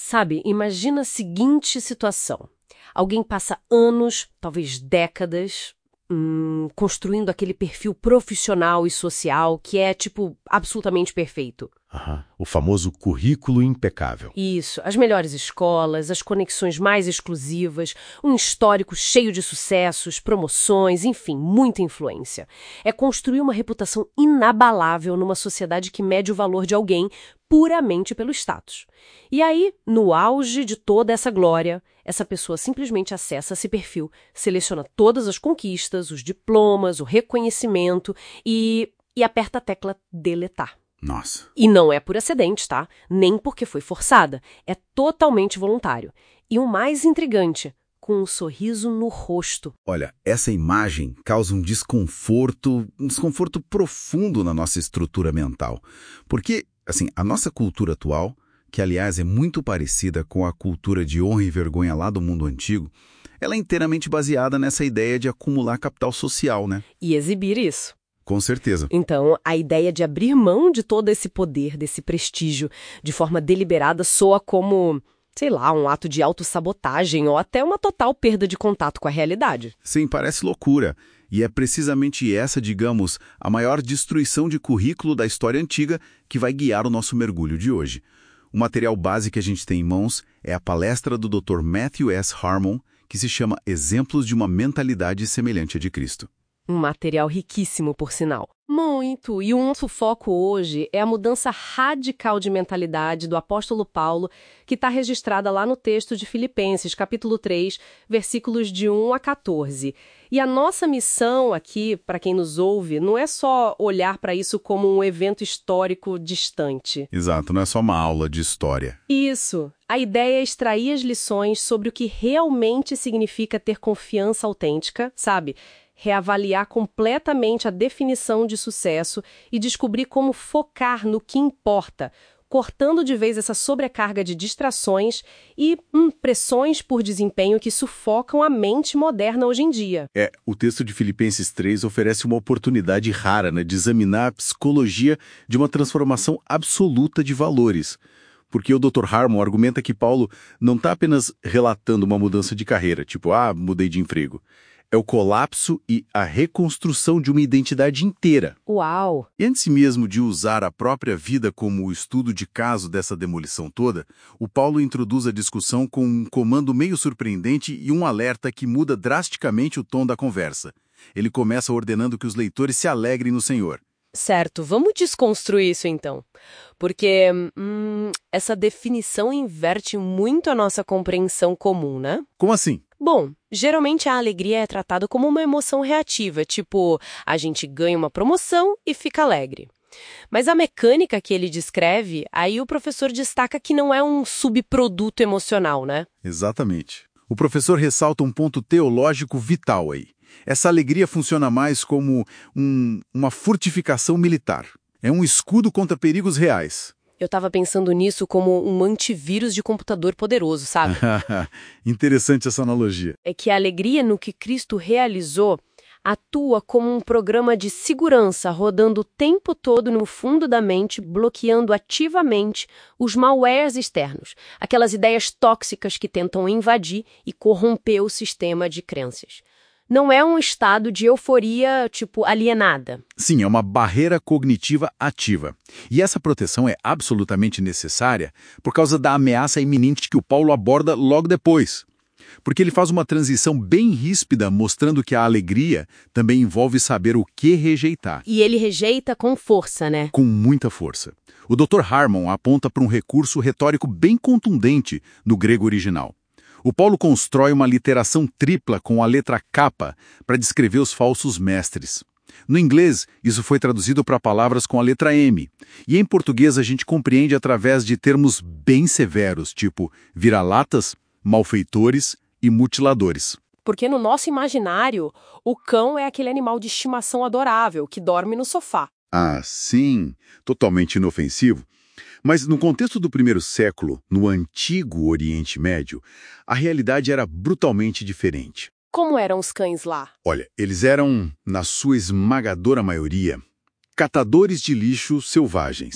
Sabe, imagina a seguinte situação. Alguém passa anos, talvez décadas, construindo aquele perfil profissional e social que é, absolutamente perfeito. Aham. O famoso currículo impecável. Isso, as melhores escolas, as conexões mais exclusivas, um histórico cheio de sucessos, promoções, enfim, muita influência. É construir uma reputação inabalável numa sociedade que mede o valor de alguém puramente pelo status. E aí, no auge de toda essa glória, essa pessoa simplesmente acessa esse perfil, seleciona todas as conquistas, os diplomas, o reconhecimento e aperta a tecla deletar. Nossa. E não é por acidente, tá? Nem porque foi forçada. É totalmente voluntário. E o mais intrigante, com um sorriso no rosto. Olha, essa imagem causa um desconforto profundo na nossa estrutura mental. Porque, assim, a nossa cultura atual, que aliás é muito parecida com a cultura de honra e vergonha lá do mundo antigo, ela é inteiramente baseada nessa ideia de acumular capital social, né? E exibir isso. Com certeza. Então, a ideia de abrir mão de todo esse poder, desse prestígio, de forma deliberada, soa como, sei lá, um ato de autossabotagem ou até uma total perda de contato com a realidade. Sim, parece loucura. E é precisamente essa, digamos, a maior destruição de currículo da história antiga que vai guiar o nosso mergulho de hoje. O material base que a gente tem em mãos é a palestra do Dr. Matthew S. Harmon, que se chama Exemplos de uma Mentalidade Semelhante à de Cristo. Um material riquíssimo, por sinal. Muito! E o nosso foco hoje é a mudança radical de mentalidade do apóstolo Paulo, que está registrada lá no texto de Filipenses, capítulo 3, versículos de 1 a 14. E a nossa missão aqui, para quem nos ouve, não é só olhar para isso como um evento histórico distante. Exato, não é só uma aula de história. Isso! A ideia é extrair as lições sobre o que realmente significa ter confiança autêntica, sabe? Reavaliar completamente a definição de sucesso e descobrir como focar no que importa, cortando de vez essa sobrecarga de distrações e pressões por desempenho que sufocam a mente moderna hoje em dia. O texto de Filipenses 3 oferece uma oportunidade rara, né, de examinar a psicologia de uma transformação absoluta de valores. Porque o Dr. Harmon argumenta que Paulo não está apenas relatando uma mudança de carreira, mudei de emprego. É o colapso e a reconstrução de uma identidade inteira. Uau! E antes mesmo de usar a própria vida como o estudo de caso dessa demolição toda, o Paulo introduz a discussão com um comando meio surpreendente e um alerta que muda drasticamente o tom da conversa. Ele começa ordenando que os leitores se alegrem no Senhor. Certo, vamos desconstruir isso então. Porque essa definição inverte muito a nossa compreensão comum, né? Como assim? Bom, geralmente a alegria é tratada como uma emoção reativa, tipo, a gente ganha uma promoção e fica alegre. Mas a mecânica que ele descreve, aí o professor destaca que não é um subproduto emocional, né? Exatamente. O professor ressalta um ponto teológico vital aí. Essa alegria funciona mais como uma fortificação militar. É um escudo contra perigos reais. Eu estava pensando nisso como um antivírus de computador poderoso, sabe? Interessante essa analogia. É que a alegria no que Cristo realizou atua como um programa de segurança rodando o tempo todo no fundo da mente, bloqueando ativamente os malwares externos, aquelas ideias tóxicas que tentam invadir e corromper o sistema de crenças. Não é um estado de euforia, alienada. Sim, é uma barreira cognitiva ativa. E essa proteção é absolutamente necessária por causa da ameaça iminente que o Paulo aborda logo depois. Porque ele faz uma transição bem ríspida, mostrando que a alegria também envolve saber o que rejeitar. E ele rejeita com força, né? Com muita força. O Dr. Harmon aponta para um recurso retórico bem contundente no grego original. O Paulo constrói uma literação tripla com a letra K para descrever os falsos mestres. No inglês, isso foi traduzido para palavras com a letra M. E em português a gente compreende através de termos bem severos, tipo vira-latas, malfeitores e mutiladores. Porque no nosso imaginário, o cão é aquele animal de estimação adorável que dorme no sofá. Ah, sim, totalmente inofensivo. Mas no contexto do primeiro século, no antigo Oriente Médio, a realidade era brutalmente diferente. Como eram os cães lá? Olha, eles eram, na sua esmagadora maioria, catadores de lixo selvagens.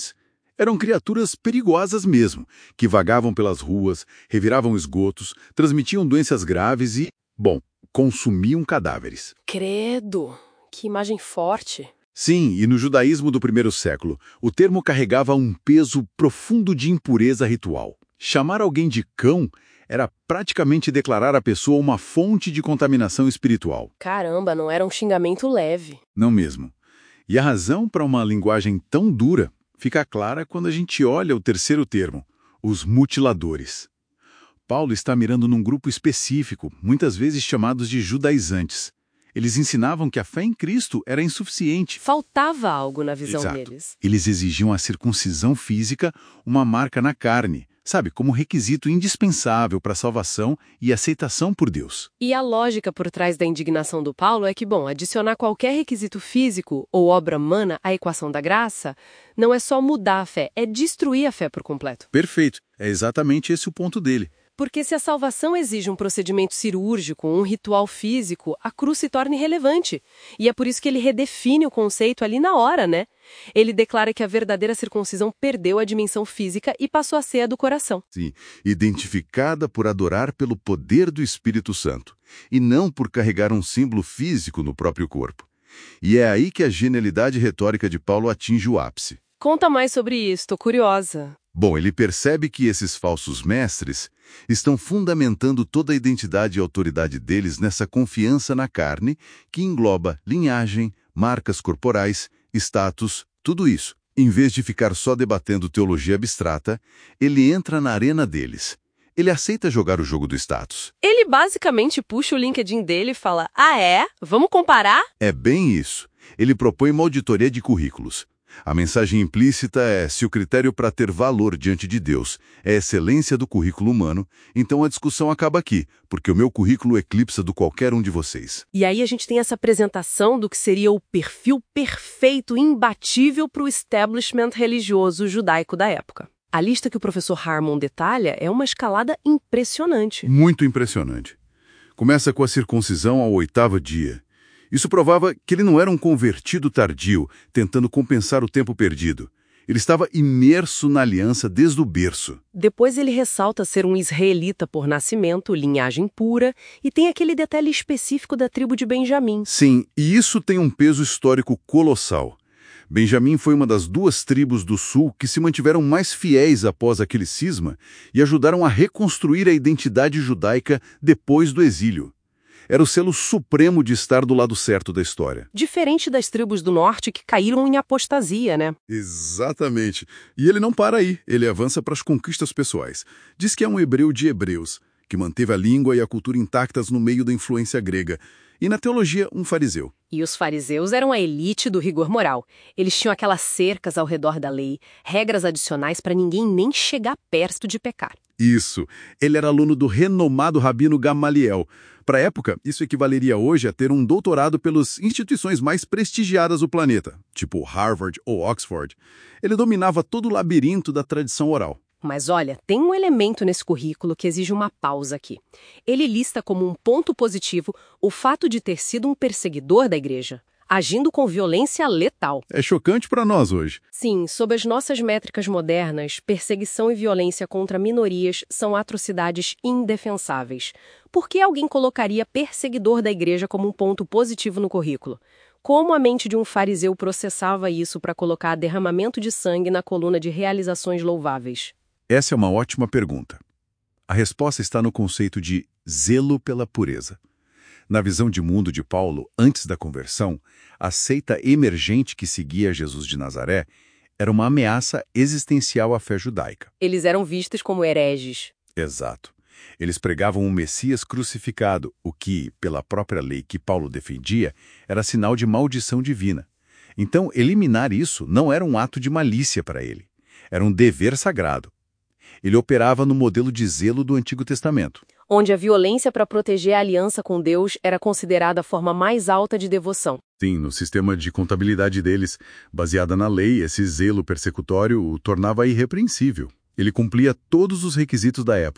Eram criaturas perigosas mesmo, que vagavam pelas ruas, reviravam esgotos, transmitiam doenças graves e, bom, consumiam cadáveres. Credo, que imagem forte. Sim, e no judaísmo do primeiro século, o termo carregava um peso profundo de impureza ritual. Chamar alguém de cão era praticamente declarar a pessoa uma fonte de contaminação espiritual. Caramba, não era um xingamento leve. Não mesmo. E a razão para uma linguagem tão dura fica clara quando a gente olha o terceiro termo, os mutiladores. Paulo está mirando num grupo específico, muitas vezes chamados de judaizantes. Eles ensinavam que a fé em Cristo era insuficiente. Faltava algo na visão Exato. deles. Eles exigiam a circuncisão física, uma marca na carne, sabe, como requisito indispensável para a salvação e aceitação por Deus. E a lógica por trás da indignação do Paulo é que, bom, adicionar qualquer requisito físico ou obra humana à equação da graça não é só mudar a fé, é destruir a fé por completo. Perfeito. É exatamente esse o ponto dele. Porque se a salvação exige um procedimento cirúrgico, um ritual físico, a cruz se torna irrelevante. E é por isso que ele redefine o conceito ali na hora, né? Ele declara que a verdadeira circuncisão perdeu a dimensão física e passou a ser a do coração. Sim, identificada por adorar pelo poder do Espírito Santo, e não por carregar um símbolo físico no próprio corpo. E é aí que a genialidade retórica de Paulo atinge o ápice. Conta mais sobre isso, tô curiosa. Bom, ele percebe que esses falsos mestres estão fundamentando toda a identidade e autoridade deles nessa confiança na carne, que engloba linhagem, marcas corporais, status, tudo isso. Em vez de ficar só debatendo teologia abstrata, ele entra na arena deles. Ele aceita jogar o jogo do status. Ele basicamente puxa o LinkedIn dele e fala: ah, é? Vamos comparar? É bem isso. Ele propõe uma auditoria de currículos. A mensagem implícita é: se o critério para ter valor diante de Deus é a excelência do currículo humano, então a discussão acaba aqui, porque o meu currículo eclipsa do qualquer um de vocês. E aí a gente tem essa apresentação do que seria o perfil perfeito, imbatível para o establishment religioso judaico da época. A lista que o professor Harmon detalha é uma escalada impressionante. Muito impressionante. Começa com a circuncisão ao 8º dia. Isso provava que ele não era um convertido tardio, tentando compensar o tempo perdido. Ele estava imerso na aliança desde o berço. Depois ele ressalta ser um israelita por nascimento, linhagem pura, e tem aquele detalhe específico da tribo de Benjamim. Sim, e isso tem um peso histórico colossal. Benjamim foi uma das 2 tribos do sul que se mantiveram mais fiéis após aquele cisma e ajudaram a reconstruir a identidade judaica depois do exílio. Era o selo supremo de estar do lado certo da história. Diferente das tribos do norte que caíram em apostasia, né? Exatamente. E ele não para aí, ele avança para as conquistas pessoais. Diz que é um hebreu de hebreus, que manteve a língua e a cultura intactas no meio da influência grega. E na teologia, um fariseu. E os fariseus eram a elite do rigor moral. Eles tinham aquelas cercas ao redor da lei, regras adicionais para ninguém nem chegar perto de pecar. Isso. Ele era aluno do renomado rabino Gamaliel. Para a época, isso equivaleria hoje a ter um doutorado pelas instituições mais prestigiadas do planeta, tipo Harvard ou Oxford. Ele dominava todo o labirinto da tradição oral. Mas olha, tem um elemento nesse currículo que exige uma pausa aqui. Ele lista como um ponto positivo o fato de ter sido um perseguidor da igreja, agindo com violência letal. É chocante para nós hoje. Sim, sob as nossas métricas modernas, perseguição e violência contra minorias são atrocidades indefensáveis. Por que alguém colocaria perseguidor da igreja como um ponto positivo no currículo? Como a mente de um fariseu processava isso para colocar derramamento de sangue na coluna de realizações louváveis? Essa é uma ótima pergunta. A resposta está no conceito de zelo pela pureza. Na visão de mundo de Paulo, antes da conversão, a seita emergente que seguia Jesus de Nazaré era uma ameaça existencial à fé judaica. Eles eram vistos como hereges. Exato. Eles pregavam um Messias crucificado, o que, pela própria lei que Paulo defendia, era sinal de maldição divina. Então, eliminar isso não era um ato de malícia para ele. Era um dever sagrado. Ele operava no modelo de zelo do Antigo Testamento, onde a violência para proteger a aliança com Deus era considerada a forma mais alta de devoção. Sim, no sistema de contabilidade deles, baseada na lei, esse zelo persecutório o tornava irrepreensível. Ele cumpria todos os requisitos da época.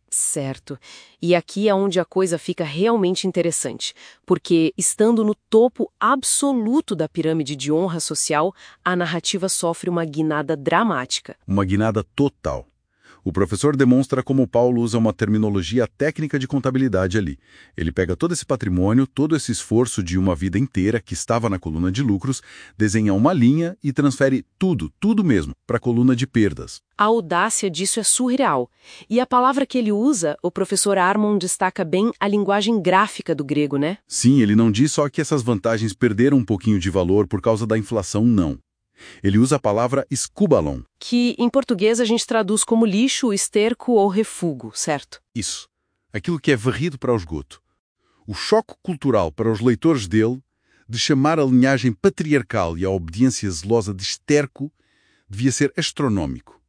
Certo. E aqui é onde a coisa fica realmente interessante, porque, estando no topo absoluto da pirâmide de honra social, a narrativa sofre uma guinada dramática. Uma guinada total. O professor demonstra como Paulo usa uma terminologia técnica de contabilidade ali. Ele pega todo esse patrimônio, todo esse esforço de uma vida inteira que estava na coluna de lucros, desenha uma linha e transfere tudo mesmo, para a coluna de perdas. A audácia disso é surreal. E a palavra que ele usa, o professor Harmon destaca bem a linguagem gráfica do grego, né? Sim, ele não diz só que essas vantagens perderam um pouquinho de valor por causa da inflação, não. Ele usa a palavra escúbalon. Que em português a gente traduz como lixo, esterco ou refúgio, certo? Isso. Aquilo que é varrido para o esgoto. O choque cultural para os leitores dele de chamar a linhagem patriarcal e a obediência zelosa de esterco devia ser astronômico.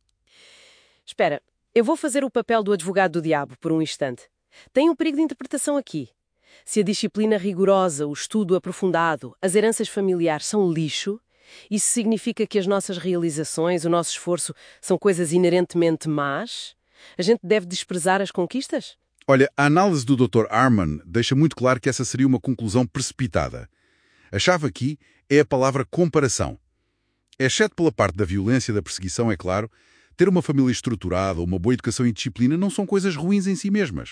Espera, eu vou fazer o papel do advogado do diabo por um instante. Tem um perigo de interpretação aqui. Se a disciplina rigorosa, o estudo aprofundado, as heranças familiares são lixo, isso significa que as nossas realizações, o nosso esforço, são coisas inerentemente más? A gente deve desprezar as conquistas? Olha, a análise do Dr. Harmon deixa muito claro que essa seria uma conclusão precipitada. A chave aqui é a palavra comparação. Exceto pela parte da violência e da perseguição, é claro, ter uma família estruturada, uma boa educação e disciplina não são coisas ruins em si mesmas.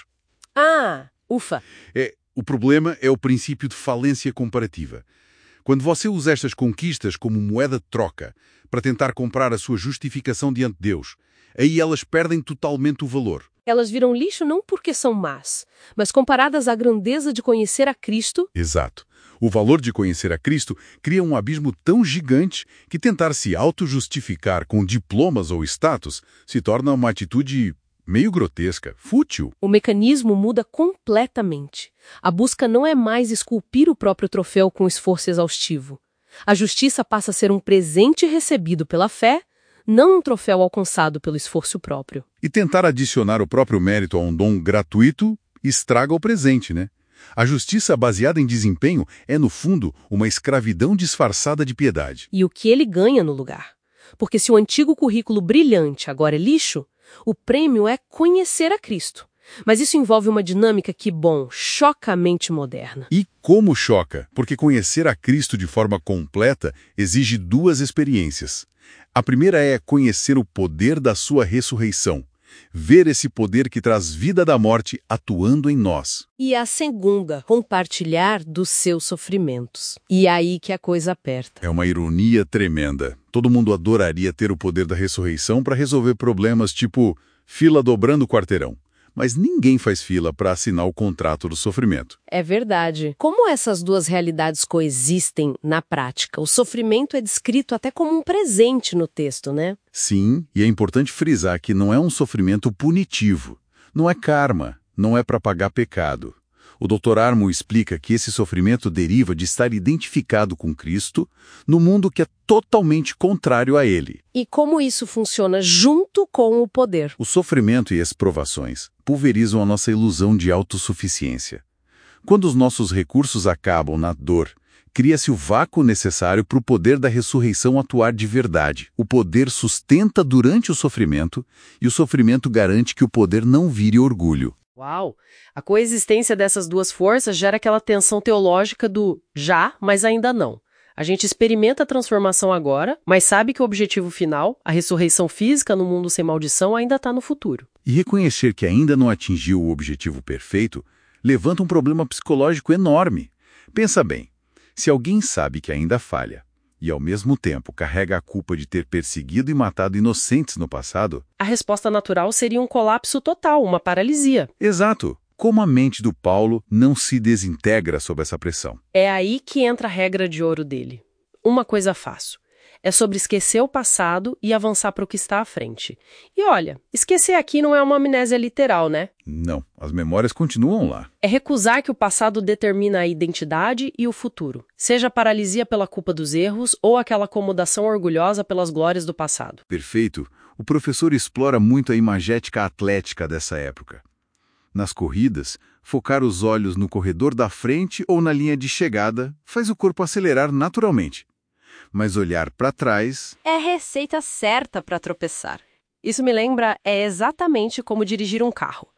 Ah, ufa! O problema é o princípio de falência comparativa. Quando você usa estas conquistas como moeda de troca para tentar comprar a sua justificação diante de Deus, aí elas perdem totalmente o valor. Elas viram lixo não porque são más, mas comparadas à grandeza de conhecer a Cristo. Exato. O valor de conhecer a Cristo cria um abismo tão gigante que tentar se auto-justificar com diplomas ou status se torna uma atitude meio grotesca, fútil. O mecanismo muda completamente. A busca não é mais esculpir o próprio troféu com esforço exaustivo. A justiça passa a ser um presente recebido pela fé, não um troféu alcançado pelo esforço próprio. E tentar adicionar o próprio mérito a um dom gratuito estraga o presente, né? A justiça baseada em desempenho é, no fundo, uma escravidão disfarçada de piedade. E o que ele ganha no lugar? Porque se o antigo currículo brilhante agora é lixo, o prêmio é conhecer a Cristo. Mas isso envolve uma dinâmica que, choca a mente moderna. E como choca? Porque conhecer a Cristo de forma completa exige duas experiências. A primeira é conhecer o poder da sua ressurreição. Ver esse poder que traz vida da morte atuando em nós. E a segunda, compartilhar dos seus sofrimentos. E é aí que a coisa aperta. É uma ironia tremenda. Todo mundo adoraria ter o poder da ressurreição para resolver problemas tipo fila dobrando o quarteirão. Mas ninguém faz fila para assinar o contrato do sofrimento. É verdade. Como essas duas realidades coexistem na prática? O sofrimento é descrito até como um presente no texto, né? Sim, e é importante frisar que não é um sofrimento punitivo. Não é karma, não é para pagar pecado. O Dr. Harmon explica que esse sofrimento deriva de estar identificado com Cristo no mundo que é totalmente contrário a ele. E como isso funciona junto com o poder? O sofrimento e as provações pulverizam a nossa ilusão de autossuficiência. Quando os nossos recursos acabam na dor, cria-se o vácuo necessário para o poder da ressurreição atuar de verdade. O poder sustenta durante o sofrimento e o sofrimento garante que o poder não vire orgulho. Uau! A coexistência dessas duas forças gera aquela tensão teológica do já, mas ainda não. A gente experimenta a transformação agora, mas sabe que o objetivo final, a ressurreição física no mundo sem maldição, ainda está no futuro. E reconhecer que ainda não atingiu o objetivo perfeito levanta um problema psicológico enorme. Pensa bem, se alguém sabe que ainda falha e, ao mesmo tempo, carrega a culpa de ter perseguido e matado inocentes no passado... A resposta natural seria um colapso total, uma paralisia. Exato. Como a mente do Paulo não se desintegra sob essa pressão? É aí que entra a regra de ouro dele. Uma coisa faço. É sobre esquecer o passado e avançar para o que está à frente. E olha, esquecer aqui não é uma amnésia literal, né? Não, as memórias continuam lá. É recusar que o passado determina a identidade e o futuro. Seja a paralisia pela culpa dos erros ou aquela acomodação orgulhosa pelas glórias do passado. Perfeito. O professor explora muito a imagética atlética dessa época. Nas corridas, focar os olhos no corredor da frente ou na linha de chegada faz o corpo acelerar naturalmente. Mas olhar para trás... é a receita certa para tropeçar. Isso me lembra, é exatamente como dirigir um carro.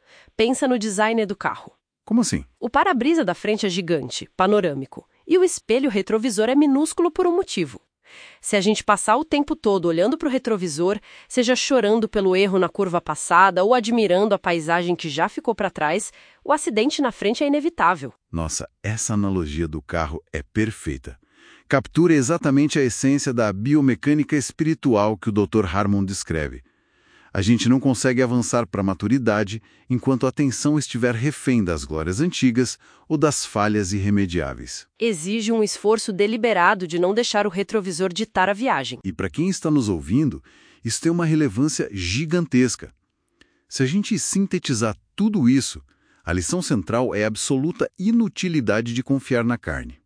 Pensa no design do carro. Como assim? O para-brisa da frente é gigante, panorâmico, e o espelho retrovisor é minúsculo por um motivo. Se a gente passar o tempo todo olhando para o retrovisor, seja chorando pelo erro na curva passada ou admirando a paisagem que já ficou para trás, o acidente na frente é inevitável. Nossa, essa analogia do carro é perfeita. Captura exatamente a essência da biomecânica espiritual que o Dr. Harmon descreve. A gente não consegue avançar para a maturidade enquanto a atenção estiver refém das glórias antigas ou das falhas irremediáveis. Exige um esforço deliberado de não deixar o retrovisor ditar a viagem. E para quem está nos ouvindo, isso tem uma relevância gigantesca. Se a gente sintetizar tudo isso, a lição central é a absoluta inutilidade de confiar na carne.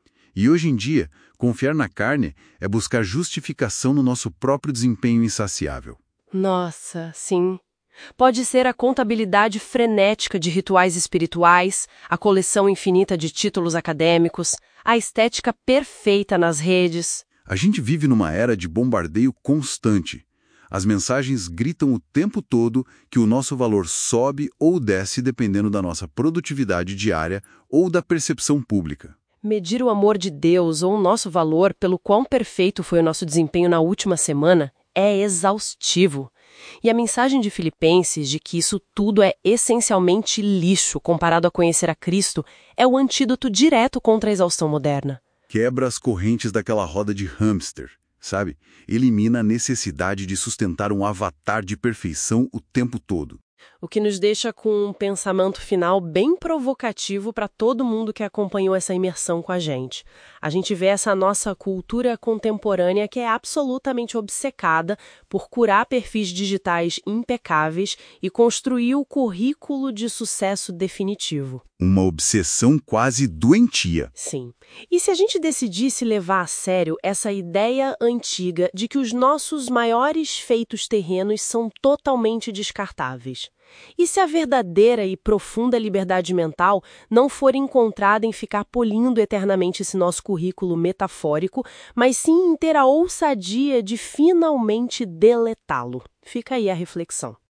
E hoje em dia, confiar na carne é buscar justificação no nosso próprio desempenho insaciável. Nossa, sim. Pode ser a contabilidade frenética de rituais espirituais, a coleção infinita de títulos acadêmicos, a estética perfeita nas redes. A gente vive numa era de bombardeio constante. As mensagens gritam o tempo todo que o nosso valor sobe ou desce dependendo da nossa produtividade diária ou da percepção pública. Medir o amor de Deus ou o nosso valor pelo quão perfeito foi o nosso desempenho na última semana é exaustivo. E a mensagem de Filipenses de que isso tudo é essencialmente lixo comparado a conhecer a Cristo é o antídoto direto contra a exaustão moderna. Quebra as correntes daquela roda de hamster, sabe? Elimina a necessidade de sustentar um avatar de perfeição o tempo todo. O que nos deixa com um pensamento final bem provocativo para todo mundo que acompanhou essa imersão com a gente. A gente vê essa nossa cultura contemporânea que é absolutamente obcecada por curar perfis digitais impecáveis e construir o currículo de sucesso definitivo. Uma obsessão quase doentia. Sim. E se a gente decidisse levar a sério essa ideia antiga de que os nossos maiores feitos terrenos são totalmente descartáveis? E se a verdadeira e profunda liberdade mental não for encontrada em ficar polindo eternamente esse nosso currículo metafórico, mas sim em ter a ousadia de finalmente deletá-lo? Fica aí a reflexão.